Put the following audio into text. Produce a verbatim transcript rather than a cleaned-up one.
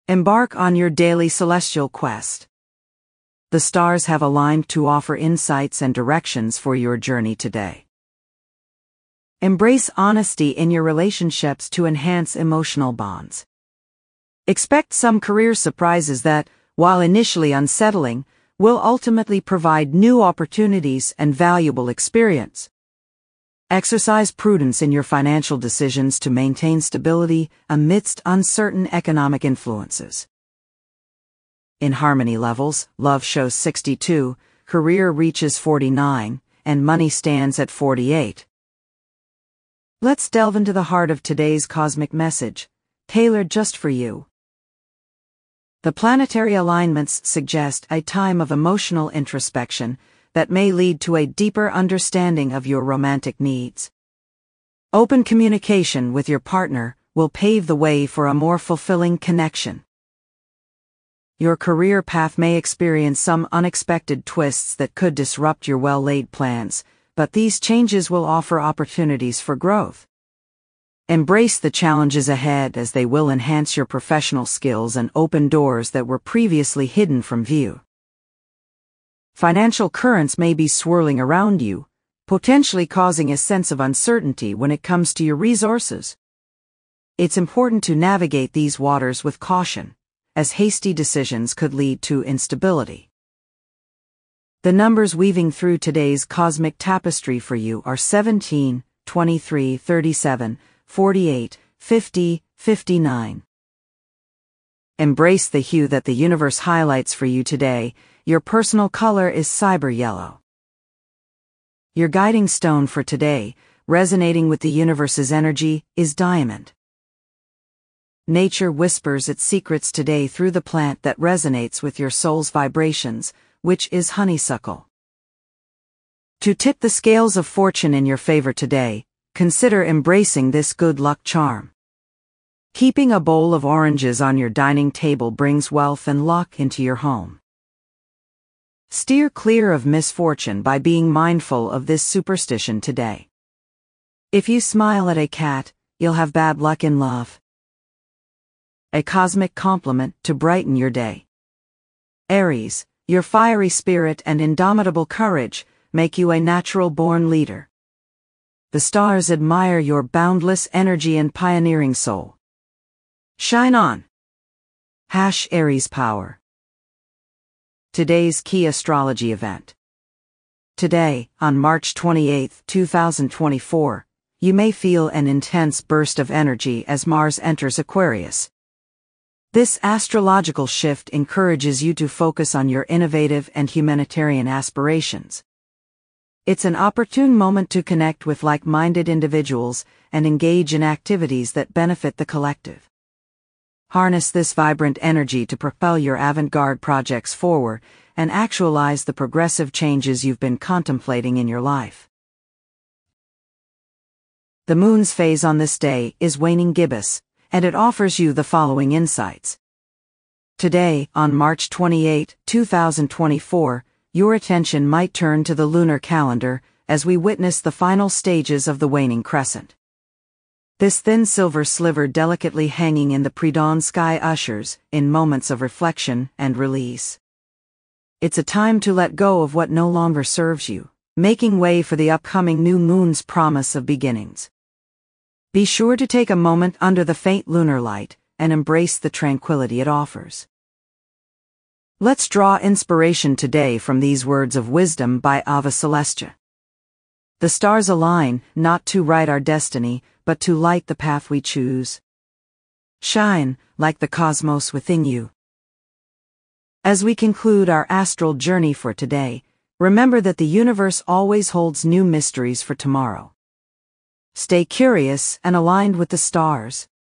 Embark on your daily celestial quest. The stars have aligned to offer insights and directions for your journey today. Embrace honesty in your relationships to enhance emotional bonds. Expect some career surprises that, while initially unsettling, will ultimately provide new opportunities and valuable experience. Exercise prudence in your financial decisions to maintain stability amidst uncertain economic influences. In harmony levels, love shows sixty-two, career reaches forty-nine, and money stands at forty-eight. Let's delve into the heart of today's cosmic message, tailored just for you. The planetary alignments suggest a time of emotional introspection that may lead to a deeper understanding of your romantic needs. Open communication with your partner will pave the way for a more fulfilling connection. Your career path may experience some unexpected twists that could disrupt your well-laid plans, but these changes will offer opportunities for growth. Embrace the challenges ahead as they will enhance your professional skills and open doors that were previously hidden from view. Financial currents may be swirling around you, potentially causing a sense of uncertainty when it comes to your resources. It's important to navigate these waters with caution, as hasty decisions could lead to instability. The numbers weaving through today's cosmic tapestry for you are seventeen, twenty-three, thirty-seven, forty-eight, fifty, fifty-nine. Embrace the hue that the universe highlights for you today. Your personal color is cyber yellow. Your guiding stone for today, resonating with the universe's energy, is diamond. Nature whispers its secrets today through the plant that resonates with your soul's vibrations, which is honeysuckle. To tip the scales of fortune in your favor today, consider embracing this good luck charm. Keeping a bowl of oranges on your dining table brings wealth and luck into your home. Steer clear of misfortune by being mindful of this superstition today. If you smile at a cat, you'll have bad luck in love. A cosmic compliment to brighten your day. Aries, your fiery spirit and indomitable courage make you a natural-born leader. The stars admire your boundless energy and pioneering soul. Shine on! Hash Aries Power. Today's key astrology event. Today, on March twenty-eighth, two thousand twenty-four, you may feel an intense burst of energy as Mars enters Aquarius. This astrological shift encourages you to focus on your innovative and humanitarian aspirations. It's an opportune moment to connect with like-minded individuals and engage in activities that benefit the collective. Harness this vibrant energy to propel your avant-garde projects forward and actualize the progressive changes you've been contemplating in your life. The moon's phase on this day is waning gibbous, and it offers you the following insights. Today, on March twenty-eighth, two thousand twenty-four, your attention might turn to the lunar calendar as we witness the final stages of the waning crescent. This thin silver sliver delicately hanging in the pre-dawn sky ushers in moments of reflection and release. It's a time to let go of what no longer serves you, making way for the upcoming new moon's promise of beginnings. Be sure to take a moment under the faint lunar light and embrace the tranquility it offers. Let's draw inspiration today from these words of wisdom by Ava Celestia. The stars align, not to write our destiny, but to light the path we choose. Shine, like the cosmos within you. As we conclude our astral journey for today, remember that the universe always holds new mysteries for tomorrow. Stay curious and aligned with the stars,